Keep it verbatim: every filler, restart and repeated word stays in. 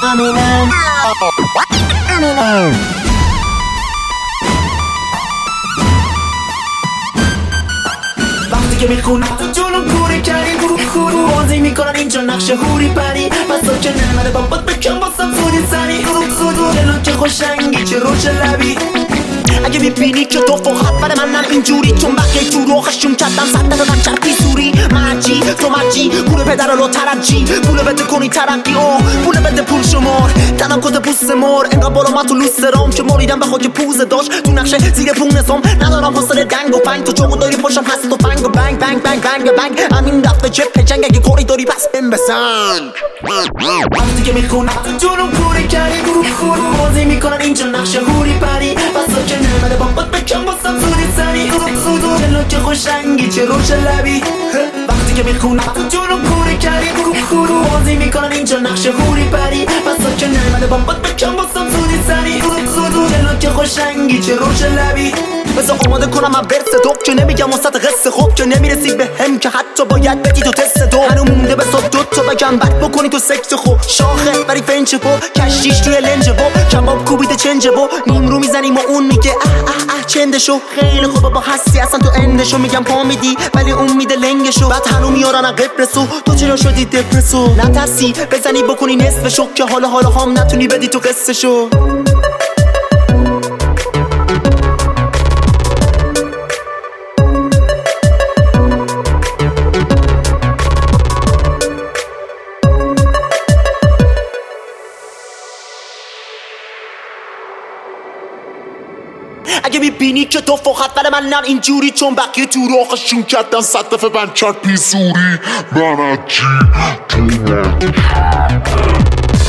امینم امینم وقتی که میخونم تو جلوم کوری کردی برو خورو بازی میکنن اینجا نقشه هوری پری بسا که نمده بابات بکن باسم سودی سری خود خودو دلو که خوشنگی چه روش لبی اگه میبینی که تو فقط بر منن اینجوری چون بقیه تو روخشون کردن صد دفعه من چرپی سوری مرجی تو مرجی پول پدر رو ترجی پول بده کنی ترقی آه پول بده پول شمار تنم کده پوست مار انقدر بالا من تو لوست رام که ماریدم به خاک پوزه داشت تو نقشه زیر پون نظام ندارم حوصله دنگ و پنگ تو چوقو داری پاشم هست و فنگ و بنگ بنگ بنگ بنگ بنگ همین دفعه چپ جنگ اگه کوری داری پس بهم بسنگ وقتی که میخونم تو جلوم کوری کردی برو خورو بازی میکنن اینجا نقشه هوری پری بسا که نمده بابات بکن باسم سودی سری خود خودو دلو که خوشنگی چه روش لبی وقتی که میخونم تو جلوم کوری کردی برو خورو بازی میکنن اینجا نقشه هوری پری بسا که نمده بابات بکن باسم سودی سری خود خودو دلو که خوشنگی چه روش لبی بذار آماده کنم من برس دوب که نمیگم وسط قصه خوب که نمیرسی به هم که حتی باید بدی تو تست دو هنو مونده به صد دو تا بگم بد بکنی تو سکت خوب شاخه بری فنچ بو کشیش توی لنج بو کباب کوبیده چنج بو نیم رو میزنیم و اون میگه اه اه اه چندشو خیلی خوبه با هستی اصلا تو اندشو میگم پا میدی ولی اون میده لنگشو بعد هنو میارن قبرسو تو چرا شدی دپرسو نترسی بزنی بکنی نصفشو که حالا حالا هم نتونی بدی تو قصهشو اگه میبینی که تو فقط بر منن اینجوری چون بقیه تو راخشون کردن صد دفعه من چرپی سوری من چی تو